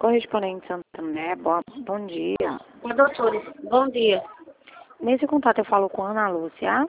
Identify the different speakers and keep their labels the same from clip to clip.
Speaker 1: correspondente Santander, bom dia.
Speaker 2: Ô, doutores, bom dia.
Speaker 1: Nesse contato eu falo com a Ana Lúcia.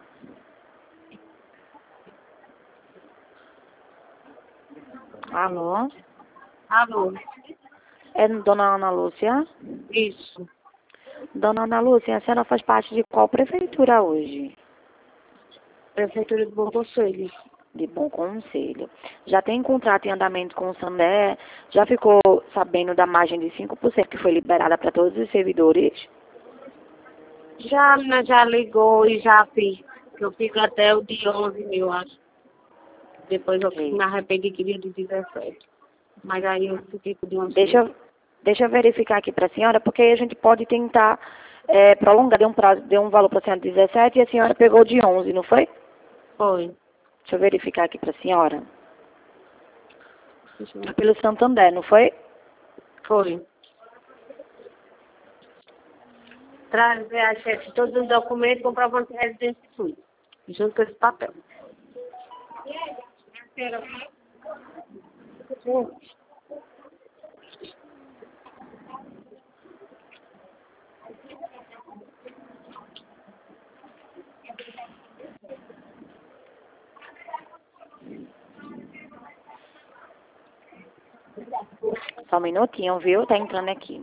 Speaker 1: Alô?
Speaker 2: Alô?
Speaker 1: É dona Ana Lúcia?
Speaker 2: Isso.
Speaker 1: Dona Ana Lúcia, a senhora faz parte de qual prefeitura hoje?
Speaker 2: Prefeitura do Bom Conselho.
Speaker 1: De Bom Conselho. Já tem contrato em andamento com o Santander? Já ficou sabendo da margem de 5% que foi liberada para todos os servidores?
Speaker 2: Já, né, já ligou e já fiz. Eu fico até o dia 11 mil, acho. Depois eu
Speaker 1: Sim.
Speaker 2: me arrependi que dia de 17. Mas aí eu fiquei com de 11
Speaker 1: Deixa eu verificar aqui para a senhora, porque aí a gente pode tentar prolongar. Deu um valor para a senhora de 17 e a senhora pegou de 11, não foi?
Speaker 2: Foi.
Speaker 1: Deixa eu verificar aqui para a senhora. Pelo Santander, não foi?
Speaker 2: Foi. Trazer a chefe todos os documentos, comprovante de residência e tudo. Junto com esse papel.
Speaker 1: Só um minutinho, viu? Tá entrando aqui.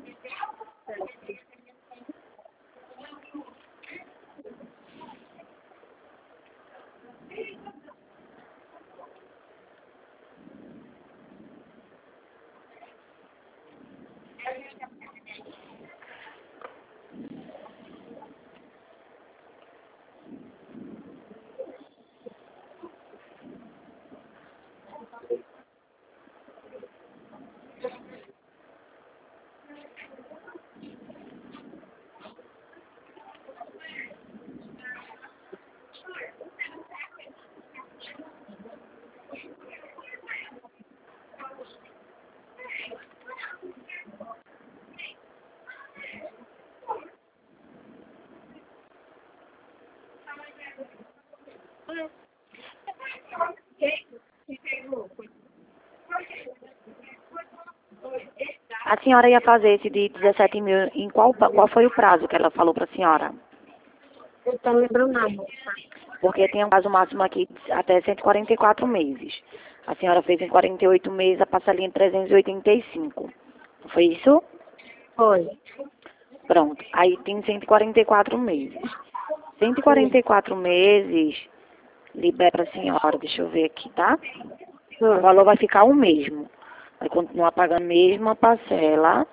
Speaker 1: A senhora ia fazer esse de 17 mil, em qual foi o prazo que ela falou para a senhora?
Speaker 2: Eu não lembro nada.
Speaker 1: Porque tem um prazo máximo aqui até 144 meses. A senhora fez em 48 meses, a parcelinha em 385. Não foi isso?
Speaker 2: Foi.
Speaker 1: Pronto. Aí tem 144 meses. 144 meses, libera para a senhora. Deixa eu ver aqui, tá? O valor vai ficar o mesmo. Vai continuar pagando a mesma parcela.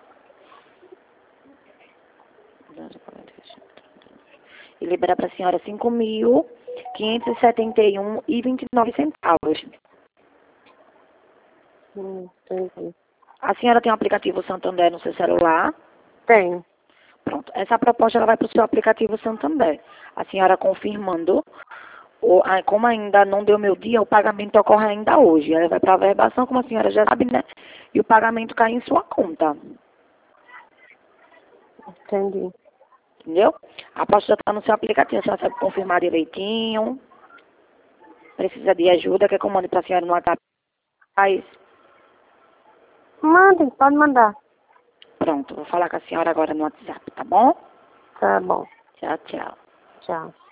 Speaker 1: E libera para a senhora 5.571,29 centavos.
Speaker 2: Entendi.
Speaker 1: A senhora tem o aplicativo Santander no seu celular?
Speaker 2: Tenho.
Speaker 1: Pronto. Essa proposta ela vai para o seu aplicativo Santander. A senhora confirmando, como ainda não deu meu dia, o pagamento ocorre ainda hoje. Ela vai para a verbação, como a senhora já sabe, né? E o pagamento cai em sua conta.
Speaker 2: Entendi.
Speaker 1: Entendeu? A aposta já está no seu aplicativo. A senhora sabe confirmar direitinho. Precisa de ajuda, quer que eu mande para a senhora no WhatsApp?
Speaker 2: Mande, pode mandar.
Speaker 1: Pronto, vou falar com a senhora agora no WhatsApp, tá bom?
Speaker 2: Tá bom.
Speaker 1: Tchau, tchau.
Speaker 2: Tchau.